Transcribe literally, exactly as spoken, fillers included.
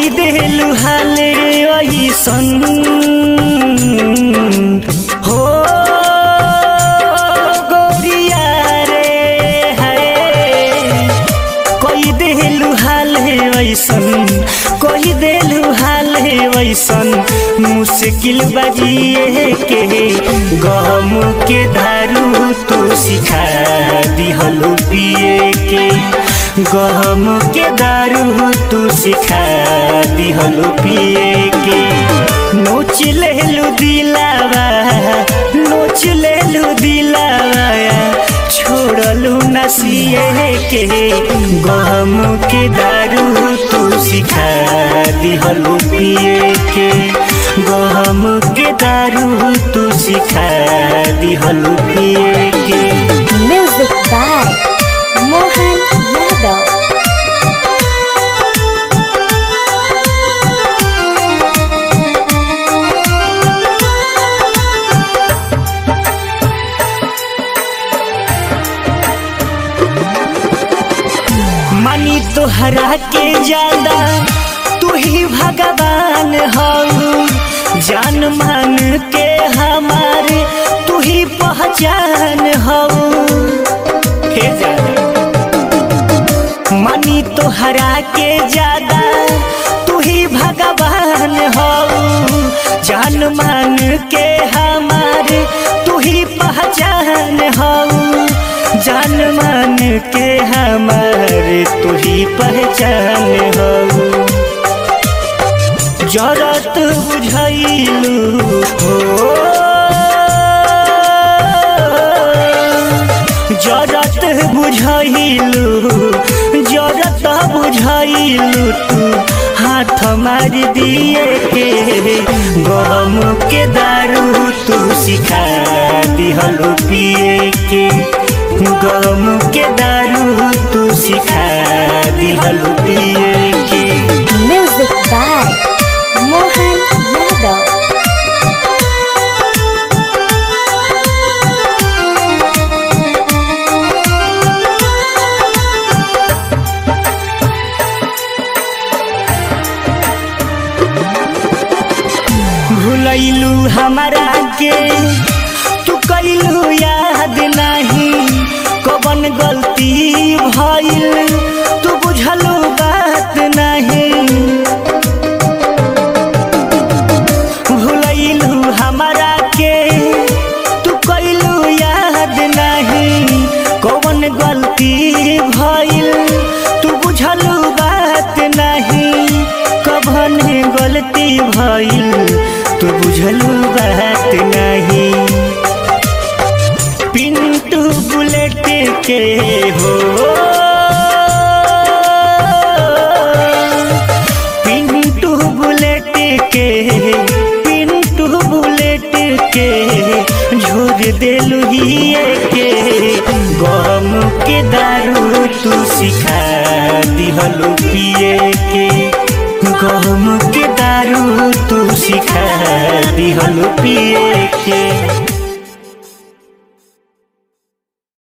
कोई देलु हाले ऐसन हो गोरिया रे है कोई देलु हाले ऐसन कोई देलु हाले ऐसन मुश्किल बजिए के गम के दारू तू सिखा दिहलु पिए के गम के दारू तू सिखा दिहलु पिए के नोच लेलु दिलावा नोच लेलु दिलावा छोड़लु नसिए के गम के दारू तू सिखा दिहलु पिए के गम के दारू तू सिखा दिहलु पिए के। Music by Mohan Yadav. मानी तोहरा के ज्यादा तू ही भगवान हो जान मान के हमारे तू ही पहचान हो हे जान मानी तोहरा के ज्यादा तू ही भगवान हो जान मान के हमारे तू ही पहचान हो जान मान के हमारे तू ही पहचान हो जरत बुझाइलू हो जरत बुझाइलू जरत बुझाइलू तू हाथ मार दिए के गम के दारू तू सिखा दिहलु पिए के गम के दारू तू सिखा दिहलु पिए के। Music by Mohan Yadav. भुलैलू हमारा के तू कैलू याद नहीं कवन गलती भइल तू बुझलू बात नहीं भुलैलू हमारा के तू कैलू याद नहीं कवन गलती भइल तू बुझलू बात नहीं कवन गलती भइल तू बुझलू बात नहीं पिंटू बुलेट के हो पिंटू बुलेट के पिंटू बुलेट के झोर देलु हिए के गम के दारू तू सिखा दिहलु पिए के गम के दारू तू सिखा दिहलु पिए के।